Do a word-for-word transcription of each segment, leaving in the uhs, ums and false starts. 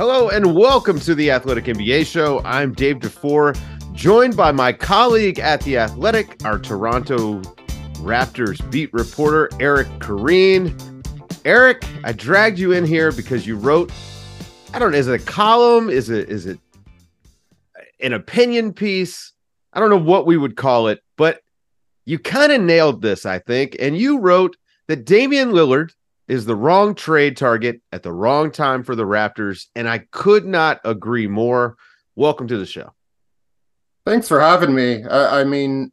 Hello and welcome to the Athletic N B A Show. I'm Dave DeFore, joined by my colleague at The Athletic, our Toronto Raptors beat reporter, Eric Koreen. Eric, I dragged you in here because you wrote, I don't know, is it a column? Is it is it an opinion piece? I don't know what we would call it, but you kind of nailed this, I think. And you wrote that Damian Lillard is the wrong trade target at the wrong time for the Raptors, and I could not agree more. Welcome to the show. Thanks for having me. I, I mean,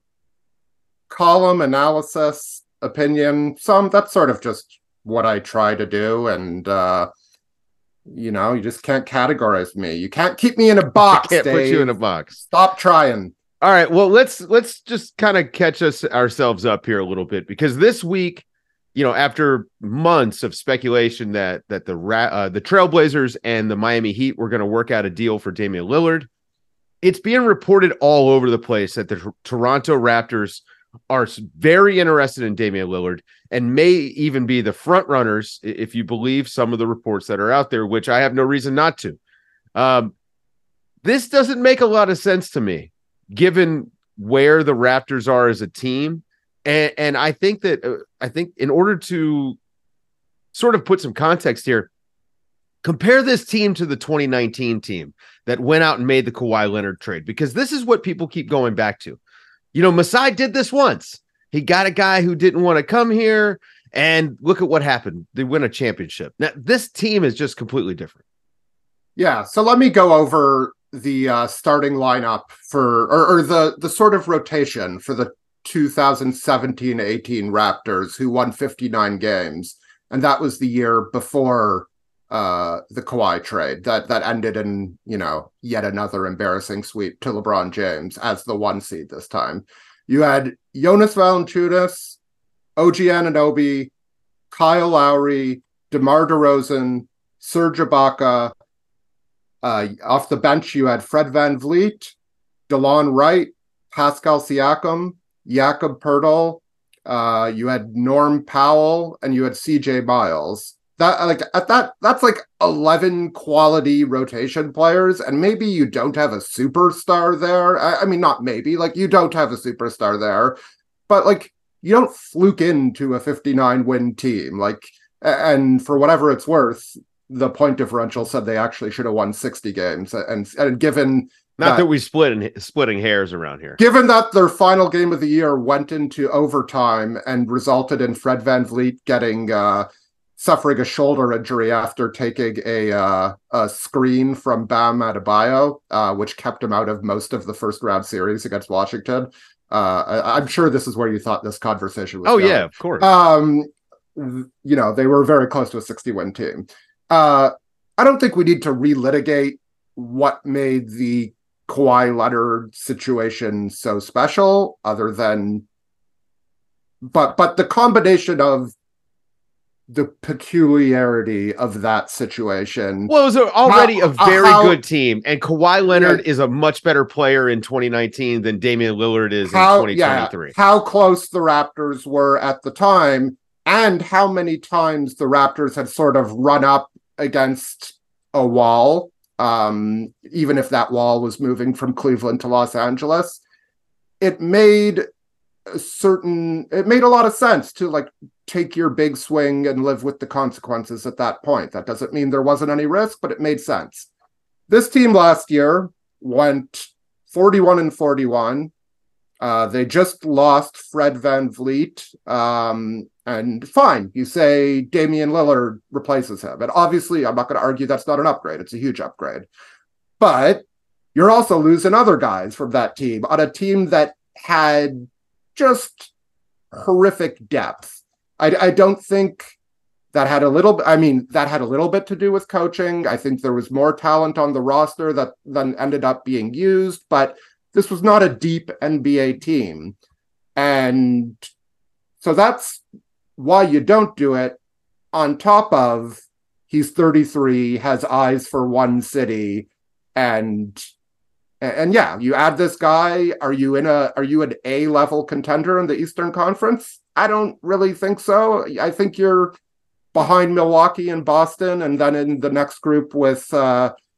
column, analysis, opinion, some, that's sort of just what I try to do, and, uh, you know, you just can't categorize me. You can't keep me in a box, I can't Dave. put you in a box. Stop trying. All right, well, let's let's just kind of catch us ourselves up here a little bit, because this week, you know, after months of speculation that that the uh, the Trailblazers and the Miami Heat were going to work out a deal for Damian Lillard, it's being reported all over the place that the T- Toronto Raptors are very interested in Damian Lillard and may even be the front runners, if you believe some of the reports that are out there, which I have no reason not to. Um, this doesn't make a lot of sense to me, given where the Raptors are as a team. And, and I think that uh, I think in order to sort of put some context here, compare this team to the twenty nineteen team that went out and made the Kawhi Leonard trade, because this is what people keep going back to. You know, Masai did this once. He got a guy who didn't want to come here, and look at what happened. They win a championship. Now, this team is just completely different. Yeah, so let me go over the uh, starting lineup for, or, or the, the sort of rotation for the two thousand seventeen eighteen Raptors, who won fifty-nine games. And that was the year before uh, the Kawhi trade that, that ended in, you know, yet another embarrassing sweep to LeBron James as the one seed this time. You had Jonas Valanciunas, O G Anunoby, Kyle Lowry, DeMar DeRozan, Serge Ibaka. Uh, off the bench, you had Fred VanVleet, DeLon Wright, Pascal Siakam, Jakob Poeltl, uh, you had Norm Powell, and you had C J Miles. That like at that that's like eleven quality rotation players, and maybe you don't have a superstar there. I, I mean, not maybe, like you don't have a superstar there, but like you don't fluke into a fifty-nine win team. Like, and for whatever it's worth, the point differential said they actually should have won sixty games, and and given. Not that, that we split in, splitting hairs around here. Given that their final game of the year went into overtime and resulted in Fred VanVleet getting uh, suffering a shoulder injury after taking a uh, a screen from Bam Adebayo, uh, which kept him out of most of the first round series against Washington. Uh, I, I'm sure this is where you thought this conversation was Oh, going. yeah, of course. Um, you know, they were very close to a sixty win team. Uh, I don't think we need to relitigate what made the Kawhi Leonard situation so special, other than, but but the combination of the peculiarity of that situation. Well, it was already how, a very how, good team, and Kawhi Leonard yeah, is a much better player in twenty nineteen than Damian Lillard is how, in twenty twenty-three. Yeah, how close the Raptors were at the time, and how many times the Raptors had sort of run up against a wall. Um, even if that wall was moving from Cleveland to Los Angeles, it made a certain, it made a lot of sense to like take your big swing and live with the consequences at that point. That doesn't mean there wasn't any risk, but it made sense. This team last year went forty-one and forty-one. Uh, they just lost Fred VanVleet. Um, and fine, you say Damian Lillard replaces him. And obviously, I'm not going to argue that's not an upgrade. It's a huge upgrade. But you're also losing other guys from that team on a team that had just horrific depth. I, I don't think that had a little bit, I mean, that had a little bit to do with coaching. I think there was more talent on the roster that then ended up being used, but this was not a deep N B A team. And so that's why you don't do it, on top of he's thirty-three, has eyes for one city, and and yeah, you add this guy. Are you in a are you an A level contender in the Eastern Conference? I don't really think so. I think you're behind Milwaukee and Boston, and then in the next group with uh,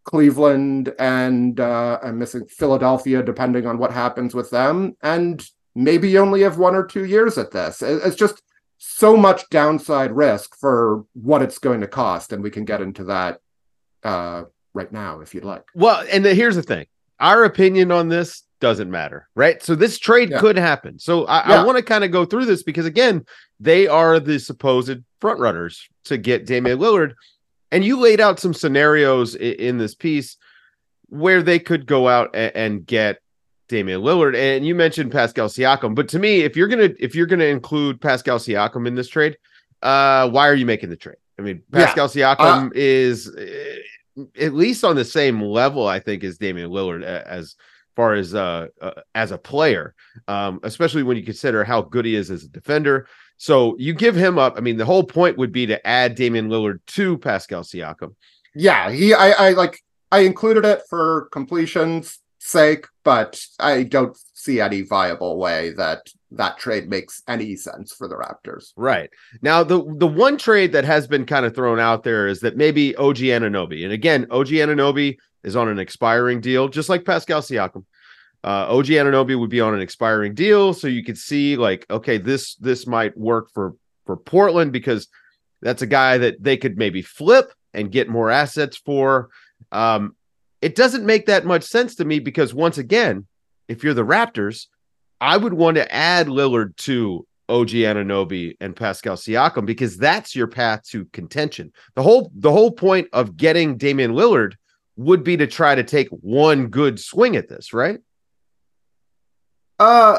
Cleveland and uh, I'm missing Philadelphia, depending on what happens with them. And maybe you only have one or two years at this. It's just so much downside risk for what it's going to cost. And we can get into that uh, right now, if you'd like. Well, and the, here's the thing. Our opinion on this doesn't matter, right? So this trade yeah. could happen. So I, yeah. I want to kind of go through this because, again, they are the supposed front runners to get Damian Lillard. And you laid out some scenarios in, in this piece where they could go out and, and get Damian Lillard. And you mentioned Pascal Siakam. But to me, if you're gonna if you're gonna include Pascal Siakam in this trade, uh, why are you making the trade? I mean, Pascal yeah. Siakam uh, is uh, at least on the same level, I think, as Damian Lillard as far as uh, uh as a player, um, especially when you consider how good he is as a defender. So you give him up. I mean, the whole point would be to add Damian Lillard to Pascal Siakam. Yeah, he, I, I like, I included it for completion's sake, but I don't see any viable way that that trade makes any sense for the Raptors. Right. Now, the the one trade that has been kind of thrown out there is that maybe O G Anunoby, and again, O G Anunoby is on an expiring deal, just like Pascal Siakam. Uh, O G Anunoby would be on an expiring deal, so you could see like, okay, this this might work for for Portland because that's a guy that they could maybe flip and get more assets for. Um, it doesn't make that much sense to me because once again, if you're the Raptors, I would want to add Lillard to O G Anunoby and Pascal Siakam because that's your path to contention. The whole the whole point of getting Damian Lillard would be to try to take one good swing at this, right? Uh,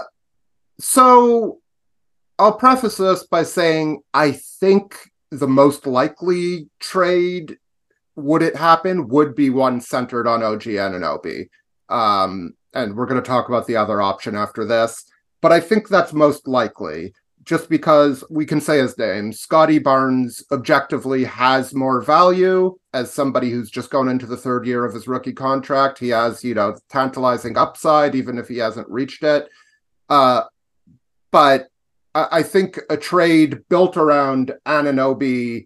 so I'll preface this by saying I think the most likely trade, would it happen, would be one centered on O G Anunoby. Um, and we're going to talk about the other option after this. But I think that's most likely, just because we can say his name. Scotty Barnes objectively has more value as somebody who's just going into the third year of his rookie contract. He has, you know, tantalizing upside, even if he hasn't reached it. Uh, but I, I think a trade built around Anunoby,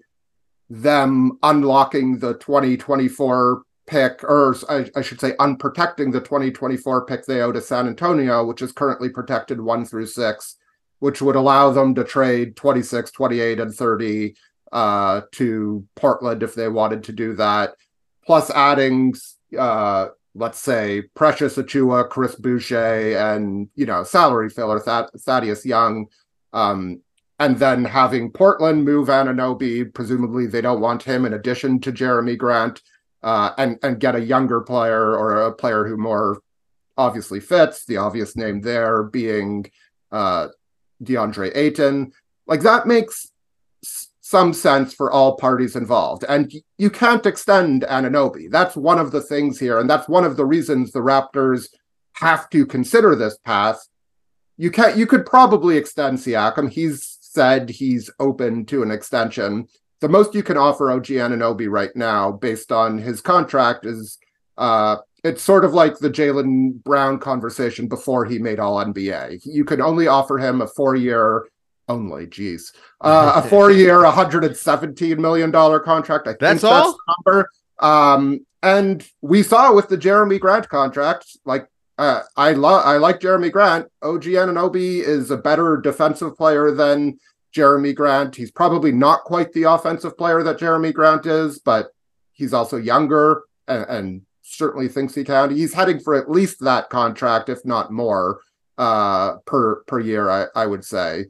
them unlocking the twenty twenty-four pick, or I, I should say unprotecting the twenty twenty-four pick they owe to San Antonio, which is currently protected one through six, which would allow them to trade twenty-six, twenty-eight, and thirty uh, to Portland if they wanted to do that, plus adding, uh, let's say, Precious Achiuwa, Chris Boucher, and, you know, salary filler Thad- Thaddeus Young, um, and then having Portland move Anunoby, presumably they don't want him in addition to Jeremy Grant, uh, and, and get a younger player or a player who more obviously fits, the obvious name there being uh, DeAndre Ayton. Like, that makes s- some sense for all parties involved. And y- you can't extend Anunoby. That's one of the things here, and that's one of the reasons the Raptors have to consider this path. You can't. You could probably extend Siakam. He's said he's open to an extension. The most you can offer O G Anunoby right now, based on his contract, is uh, it's sort of like the Jaylen Brown conversation before he made All N B A. You could only offer him a four-year, only, geez, uh, a four-year, one hundred seventeen million dollars contract. I think that's, that's all? the number. Um, and we saw with the Jeremy Grant contract, like, uh, I love, I like Jeremy Grant. O G Anunoby is a better defensive player than Jeremy Grant. He's probably not quite the offensive player that Jeremy Grant is, but he's also younger and, and certainly thinks he can. He's heading for at least that contract, if not more, uh, per per year, I, I would say.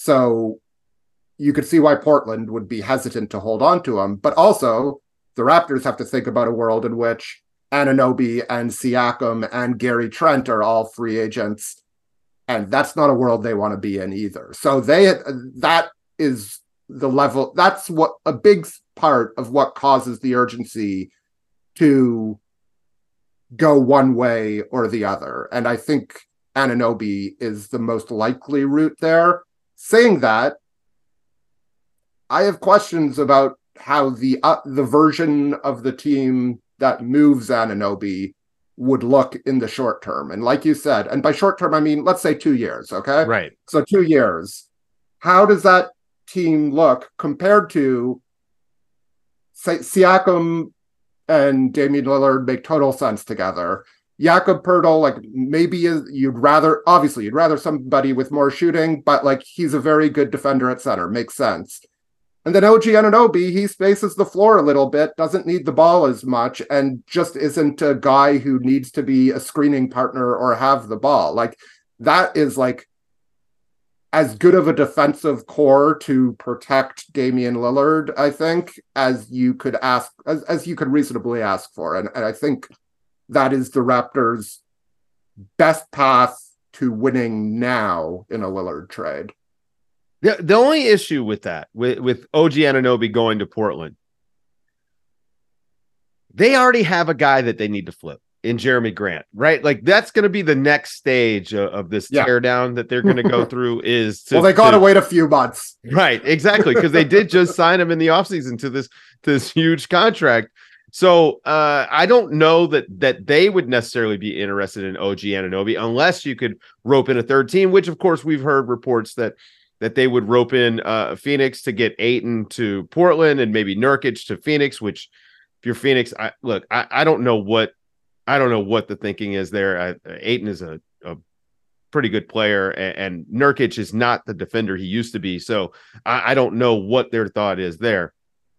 So you could see why Portland would be hesitant to hold on to him. But also, the Raptors have to think about a world in which Anunoby and Siakam and Gary Trent are all free agents. And that's not a world they want to be in either. So they that is the level. That's what a big part of what causes the urgency to go one way or the other. And I think Anunoby is the most likely route there. Saying that, I have questions about how the uh, the version of the team that moves Anunoby would look in the short term. And like you said, and by short term, I mean, let's say two years, okay? Right. So two years. How does that team look compared to, say, Siakam and Damian Lillard make total sense together. Jakob Poeltl, like maybe you'd rather, obviously you'd rather somebody with more shooting, but like he's a very good defender at center, makes sense. And then O G Anunoby, he spaces the floor a little bit, doesn't need the ball as much, and just isn't a guy who needs to be a screening partner or have the ball. Like that is like as good of a defensive core to protect Damian Lillard, I think, as you could ask, as, as you could reasonably ask for. And, and I think that is the Raptors' best path to winning now in a Lillard trade. The, the only issue with that, with, with O G Anunoby going to Portland, they already have a guy that they need to flip in Jerami Grant, right? Like that's going to be the next stage of, of this yeah. teardown that they're going to go through is to, well, they got to wait a few months. Right, exactly. Because they did just sign him in the offseason to this, to this huge contract. So uh, I don't know that that they would necessarily be interested in O G Anunoby unless you could rope in a third team, which of course we've heard reports that that they would rope in uh, Phoenix to get Ayton to Portland and maybe Nurkic to Phoenix, which if you're Phoenix, I, look, I, I don't know what I don't know what the thinking is there. I, Ayton is a, a pretty good player, and, and Nurkic is not the defender he used to be. So I, I don't know what their thought is there.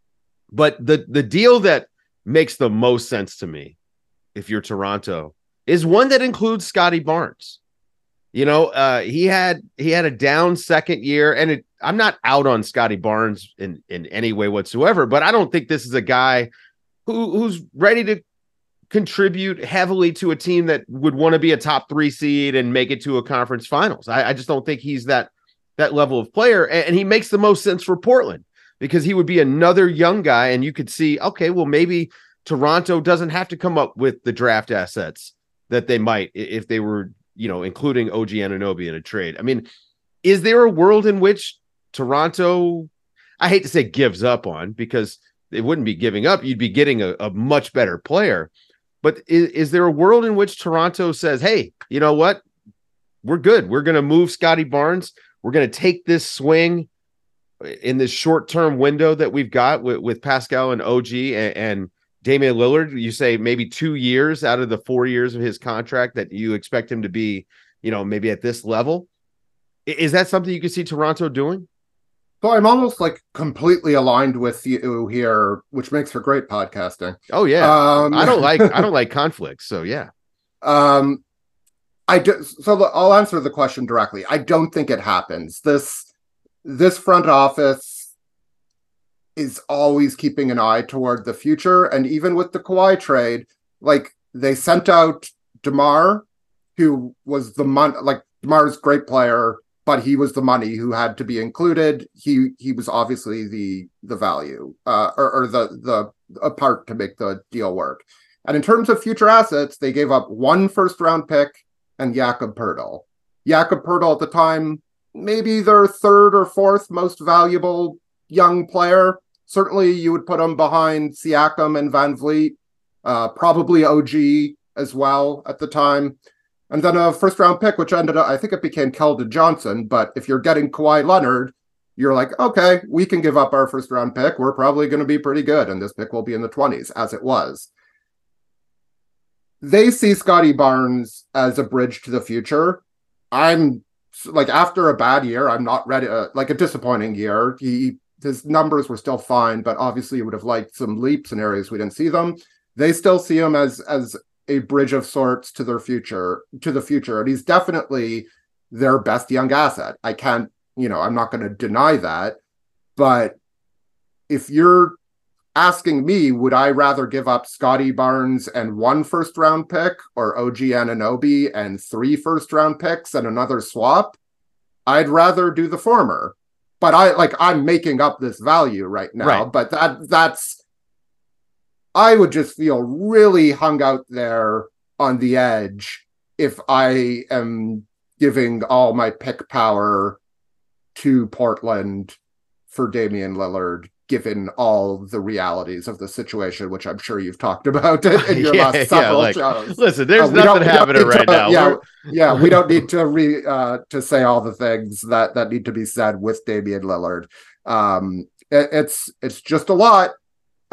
But the the deal that makes the most sense to me, if you're Toronto, is one that includes Scotty Barnes. You know, uh, he had he had a down second year, and it, I'm not out on Scotty Barnes in, in any way whatsoever, but I don't think this is a guy who who's ready to contribute heavily to a team that would want to be a top three seed and make it to a conference finals. I, I just don't think he's that that level of player, and, and he makes the most sense for Portland because he would be another young guy, and you could see, okay, well, maybe Toronto doesn't have to come up with the draft assets that they might if they were, you know, including O G Anunoby in a trade. I mean, is there a world in which Toronto, I hate to say gives up on, because it wouldn't be giving up. You'd be getting a, a much better player. But is, is there a world in which Toronto says, hey, you know what? We're good. We're going to move Scotty Barnes. We're going to take this swing in this short-term window that we've got with, with Pascal and O G and, and Damian Lillard. You say maybe two years out of the four years of his contract that you expect him to be, you know, maybe at this level. Is that something you can see Toronto doing? So I'm almost like completely aligned with you here, which makes for great podcasting. Oh yeah. Um, I don't like, I don't like conflicts. So yeah. Um, I do, so I'll answer the question directly. I don't think it happens. This, this front office is always keeping an eye toward the future. And even with the Kawhi trade, like they sent out DeMar, who was the mon- like DeMar's great player, but he was the money who had to be included. He he was obviously the the value uh, or, or the the a part to make the deal work. And in terms of future assets, they gave up one first round pick and Jakob Poeltl. Jakob Poeltl at the time, maybe their third or fourth most valuable young player. Certainly, you would put him behind Siakam and Van Vliet, uh, probably O G as well at the time. And then a first round pick, which ended up, I think it became Keldon Johnson. But if you're getting Kawhi Leonard, you're like, okay, we can give up our first round pick. We're probably going to be pretty good. And this pick will be in the twenties, as it was. They see Scotty Barnes as a bridge to the future. I'm like, after a bad year, I'm not ready, uh, like a disappointing year. He, his numbers were still fine, but obviously you would have liked some leaps in areas we didn't see them. They still see him as, as, a bridge of sorts to their future, to the future. And he's definitely their best young asset. I can't, you know, I'm not going to deny that. But if you're asking me, would I rather give up Scotty Barnes and one first round pick or O G Anunoby and three first round picks and another swap? I'd rather do the former. But I like, I'm making up this value right now, right. But that that's, I would just feel really hung out there on the edge if I am giving all my pick power to Portland for Damian Lillard, given all the realities of the situation, which I'm sure you've talked about in your yeah, last several yeah, like, shows. Listen, there's uh, nothing happening right to, now. Yeah, yeah, we don't need to re uh, to say all the things that that need to be said with Damian Lillard. Um, it, it's it's just a lot.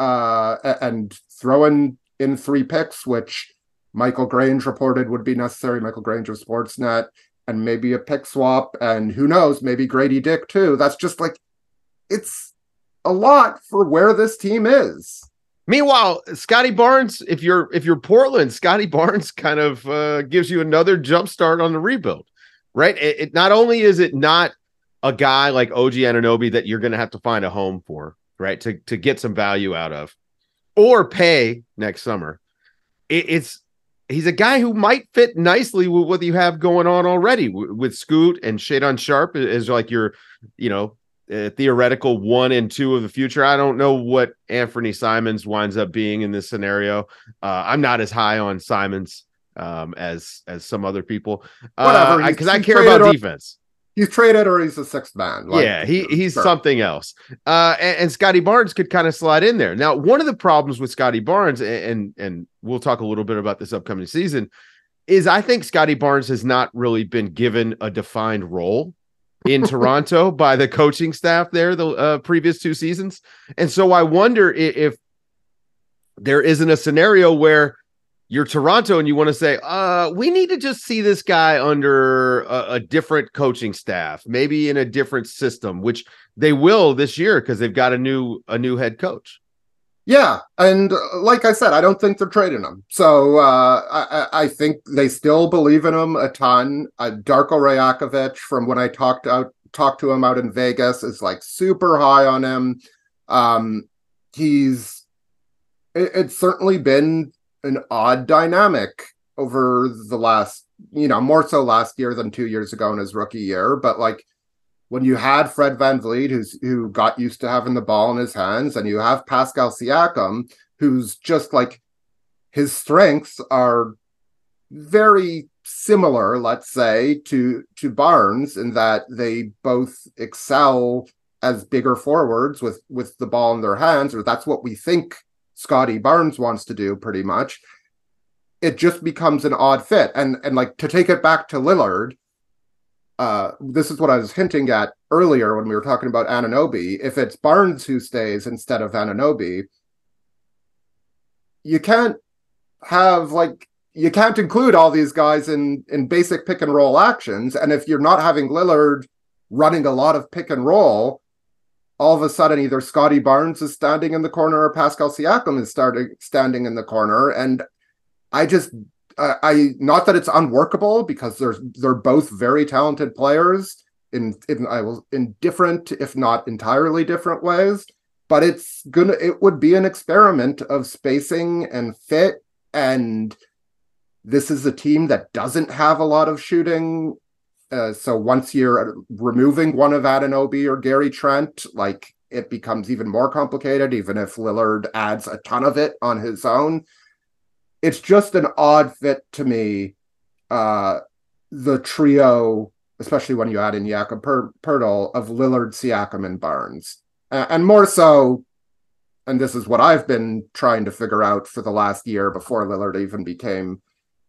uh, and throw in, in three picks, which Michael Grange reported would be necessary, Michael Grange of Sportsnet, and maybe a pick swap, and who knows, maybe Grady Dick too. That's just like, it's a lot for where this team is. Meanwhile, Scotty Barnes, if you're if you're Portland, Scotty Barnes kind of uh, gives you another jump start on the rebuild, right? It, it not only is it not a guy like O G Anunoby that you're going to have to find a home for, right, to to get some value out of, or pay next summer. It, it's he's a guy who might fit nicely with what you have going on already with, with Scoot and Shadon Sharp is like your, you know, uh, theoretical one and two of the future. I don't know what Anthony Simons winds up being in this scenario. Uh, I'm not as high on Simons um, as as some other people. Whatever, because uh, I, I care about or, defense. He's traded or he's a sixth man. Like, yeah, he he's sure. something else. Uh, and, and Scotty Barnes could kind of slide in there. Now, one of the problems with Scotty Barnes, and, and and we'll talk a little bit about this upcoming season, is I think Scotty Barnes has not really been given a defined role in Toronto by the coaching staff there the uh, previous two seasons. And so I wonder if, if there isn't a scenario where you're Toronto and you want to say, uh, we need to just see this guy under a, a different coaching staff, maybe in a different system, which they will this year because they've got a new a new head coach. Yeah, and like I said, I don't think they're trading him. So uh, I, I think they still believe in him a ton. Uh, Darko Rajakovic, from when I talked out talked to him out in Vegas, is like super high on him. Um, he's it, it's certainly been an odd dynamic over the last, you know, more so last year than two years ago in his rookie year. But like when you had Fred VanVleet, who's who got used to having the ball in his hands, and you have Pascal Siakam, who's just like, his strengths are very similar, let's say, to to Barnes in that they both excel as bigger forwards with with the ball in their hands, or that's what we think Scotty Barnes wants to do pretty much. It just becomes an odd fit. And and like, to take it back to Lillard, uh, this is what I was hinting at earlier when we were talking about Anunoby. If it's Barnes who stays instead of Anunoby, you can't have like, you can't include all these guys in, in basic pick and roll actions. And if you're not having Lillard running a lot of pick and roll, all of a sudden either Scotty Barnes is standing in the corner or Pascal Siakam is starting standing in the corner. And I just, I, I not that it's unworkable, because they're they're both very talented players in in I will in different, if not entirely different ways. But it's gonna it would be an experiment of spacing and fit. And this is a team that doesn't have a lot of shooting. Uh, so once you're removing one of Anunoby or Gary Trent, like, it becomes even more complicated, even if Lillard adds a ton of it on his own. It's just an odd fit to me, uh, the trio, especially when you add in Jakob per- Poeltl, of Lillard, Siakam, and Barnes. Uh, and more so, and this is what I've been trying to figure out for the last year before Lillard even became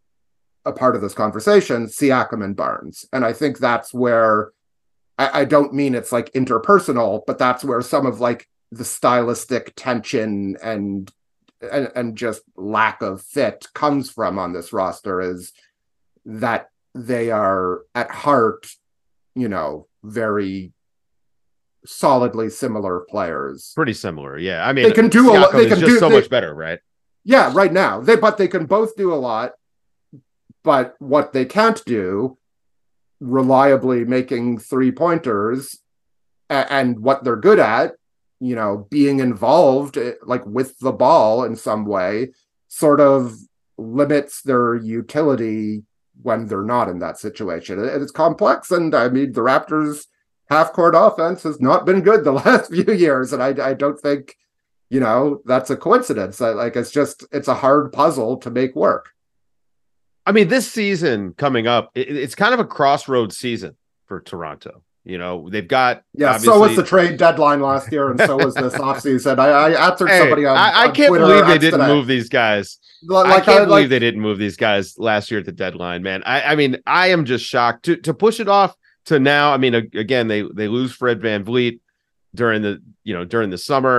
a part of this conversation, Siakam and Barnes. And I think that's where, I, I don't mean it's like interpersonal, but that's where some of like the stylistic tension and, and, and just lack of fit comes from on this roster, is that they are at heart, you know, very solidly similar players. Pretty similar. Yeah. I mean, they can do Siakam a lot. They can just do so they, much better, right? Yeah, right now. They, but they can both do a lot. But what they can't do, reliably making three-pointers, and what they're good at, you know, being involved, like, with the ball in some way, sort of limits their utility when they're not in that situation. It's complex, and I mean, the Raptors' half-court offense has not been good the last few years, and I, I don't think, you know, that's a coincidence. Like, it's just, it's a hard puzzle to make work. I mean, this season coming up, it, it's kind of a crossroads season for Toronto. You know, they've got yeah. So was the trade deadline last year, and so was this offseason. I, I answered hey, somebody on. I, I on can't Twitter believe they didn't today. move these guys. Like, I can't I, believe like, they didn't move these guys last year at the deadline, man. I, I mean, I am just shocked to to push it off to now. I mean, again, they they lose Fred VanVleet during the you know during the summer.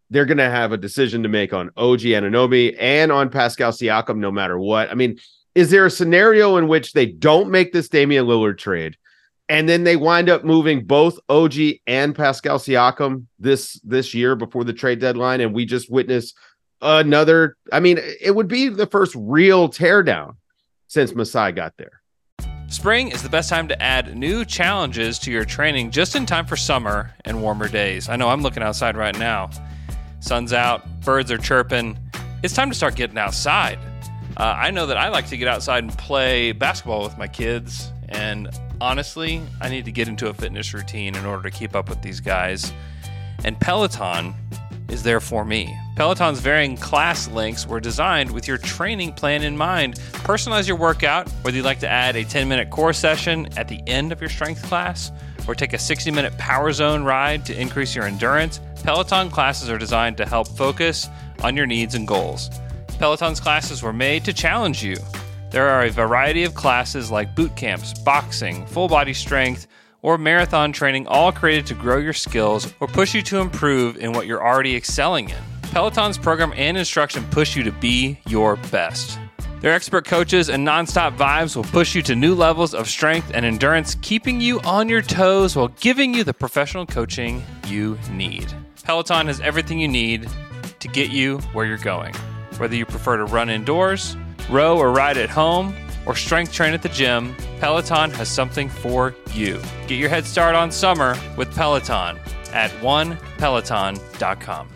they're going to have a decision to make on O G Anunoby and on Pascal Siakam, no matter what. I mean, is there a scenario in which they don't make this Damian Lillard trade and then they wind up moving both O G and Pascal Siakam this, this year before the trade deadline, and we just witness another, I mean, it would be the first real teardown since Masai got there. Spring is the best time to add new challenges to your training just in time for summer and warmer days. I know I'm looking outside right now. Sun's out, birds are chirping. It's time to start getting outside. Uh, I know that I like to get outside and play basketball with my kids, and honestly, I need to get into a fitness routine in order to keep up with these guys. And Peloton is there for me. Peloton's varying class links were designed with your training plan in mind. Personalize your workout, whether you'd like to add a ten-minute core session at the end of your strength class or take a sixty-minute power zone ride to increase your endurance. Peloton classes are designed to help focus on your needs and goals. Peloton's classes were made to challenge you. There are a variety of classes like boot camps, boxing, full body strength, or marathon training, all created to grow your skills or push you to improve in what you're already excelling in. Peloton's program and instruction push you to be your best. Their expert coaches and nonstop vibes will push you to new levels of strength and endurance, keeping you on your toes while giving you the professional coaching you need. Peloton has everything you need to get you where you're going. Whether you prefer to run indoors, row or ride at home, or strength train at the gym, Peloton has something for you. Get your head start on summer with Peloton at one peloton dot com.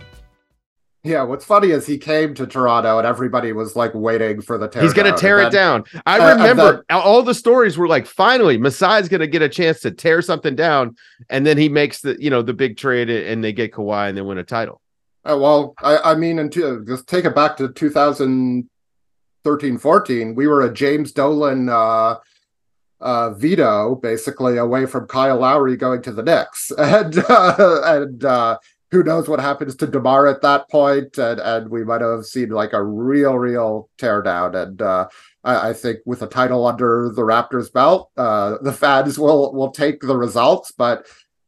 Yeah, what's funny is he came to Toronto and everybody was like waiting for the tear. He's going to tear it down. I uh, remember then, all the stories were like, finally, Masai's going to get a chance to tear something down. And then he makes the, you know, the big trade and they get Kawhi and they win a title. Uh, well, I, I mean, and to, just take it back to two thousand thirteen fourteen, we were a James Dolan uh, uh, veto, basically, away from Kyle Lowry going to the Knicks. And, uh, and uh, who knows what happens to DeMar at that point, and, and we might have seen like a real, real teardown. And uh, I, I think with a title under the Raptors' belt, uh, the fans will will take the results. But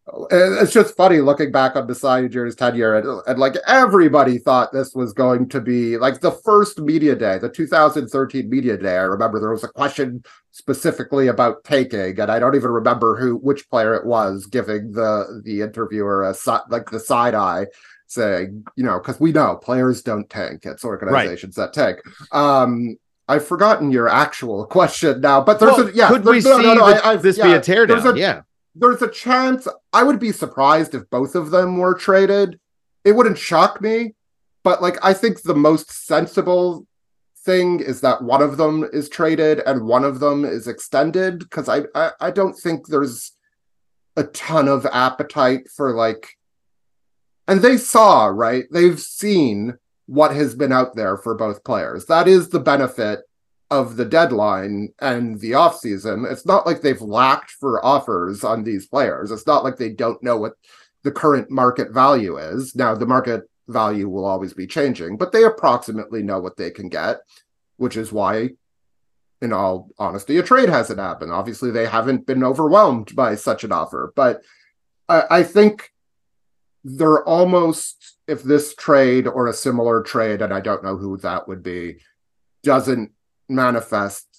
it's just funny looking back on Masai Ujiri's tenure, and, and like everybody thought this was going to be like the first media day, the two thousand thirteen media day. I remember there was a question specifically about taking, and I don't even remember who, which player it was giving the the interviewer a like the side eye, saying, you know, because we know players don't tank; it's organizations right. that tank. Um, I've forgotten your actual question now, but there's well, a yeah. Could we no, see no, no, the, I, this yeah, be a teardown? A, yeah. There's a chance. I would be surprised if both of them were traded. It wouldn't shock me, but like I think the most sensible thing is that one of them is traded and one of them is extended, because I, I I don't think there's a ton of appetite for like, and they saw, right? They've seen what has been out there for both players. That is the benefit of the deadline and the offseason. It's not like they've lacked for offers on these players. It's not like they don't know what the current market value is. Now, the market value will always be changing, but they approximately know what they can get, which is why, in all honesty, a trade hasn't happened. Obviously, they haven't been overwhelmed by such an offer, but I, I think they're almost, if this trade or a similar trade, and I don't know who that would be, doesn't manifest,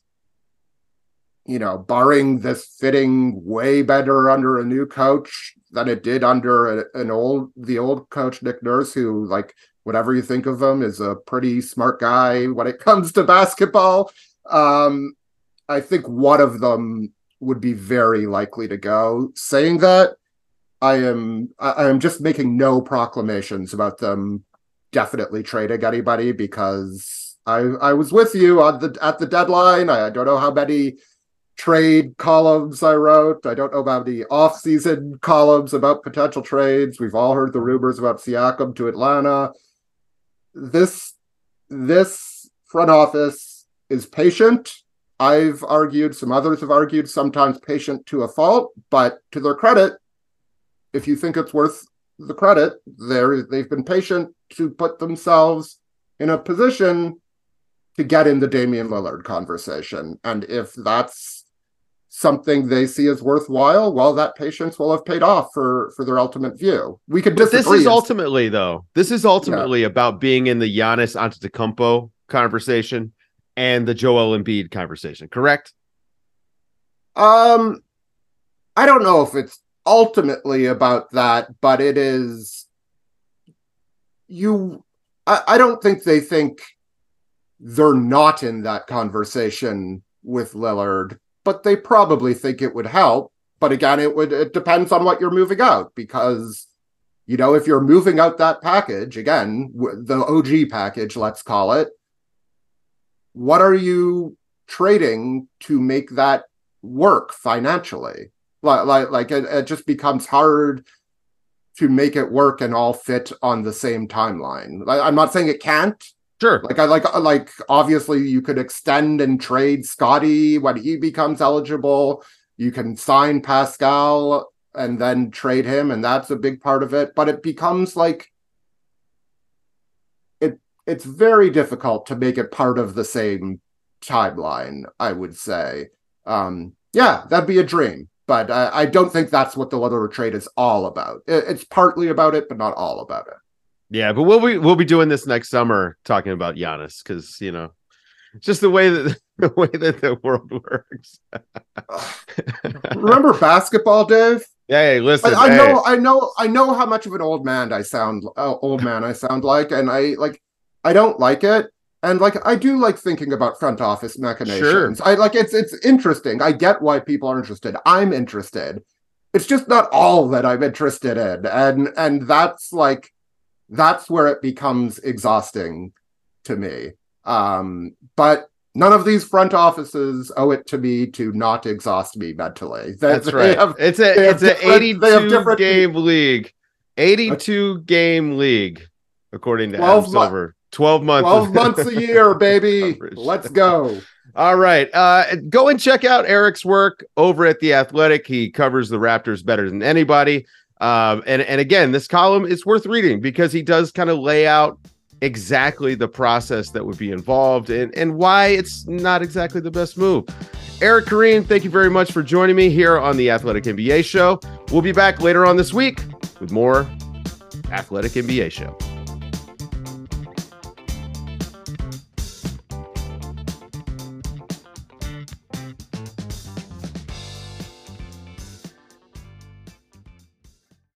you know, barring this fitting way better under a new coach than it did under a, an old, the old coach, Nick Nurse, who, like, whatever you think of him, is a pretty smart guy when it comes to basketball. Um, I think one of them would be very likely to go. Saying that, I am, I am just making no proclamations about them definitely trading anybody, because I, I was with you on the at the deadline. I, I don't know how many trade columns I wrote. I don't know about the off-season columns about potential trades. We've all heard the rumors about Siakam to Atlanta. This this front office is patient. I've argued, some others have argued, sometimes patient to a fault, but to their credit, if you think it's worth the credit, they're, they've been patient to put themselves in a position to get in the Damian Lillard conversation. And if that's something they see as worthwhile, well, that patience will have paid off for for their ultimate view. We could disagree. This is ultimately, though, this is ultimately yeah. about being in the Giannis Antetokounmpo conversation and the Joel Embiid conversation, correct? Um, I don't know if it's ultimately about that, but it is. You, I, I don't think they think they're not in that conversation with Lillard, but they probably think it would help. But again, it would, it depends on what you're moving out, because, you know, if you're moving out that package, again, the O G package, let's call it, what are you trading to make that work financially? Like, like, like it, it just becomes hard to make it work and all fit on the same timeline. Like, I'm not saying it can't. Sure. Like I like like obviously you could extend and trade Scotty when he becomes eligible. You can sign Pascal and then trade him, and that's a big part of it. But it becomes like it it's very difficult to make it part of the same timeline, I would say. Um, yeah, that'd be a dream. But uh, I don't think that's what the Lillard trade is all about. It, it's partly about it, but not all about it. Yeah, but we'll be we'll be doing this next summer, talking about Giannis, because you know, it's just the way that the way that the world works. Remember basketball, Dave? Hey, listen. I, I hey. know, I know, I know how much of an old man I sound, uh, old man I sound like, and I like, I don't like it, and like, I do like thinking about front office machinations. Sure. I like it's it's interesting. I get why people are interested. I'm interested. It's just not all that I'm interested in, and and that's like. That's where it becomes exhausting to me. Um, but none of these front offices owe it to me to not exhaust me mentally. They, That's they right. Have, it's a it's an eighty-two game league, eighty-two game league, according to Adam Silver. twelve months. twelve months a year, baby. Let's go. All right. Uh, go and check out Eric's work over at The Athletic. He covers the Raptors better than anybody. Um, and, and again, this column is worth reading because he does kind of lay out exactly the process that would be involved and, and why it's not exactly the best move. Eric Koreen, thank you very much for joining me here on the Athletic N B A Show. We'll be back later on this week with more Athletic N B A Show.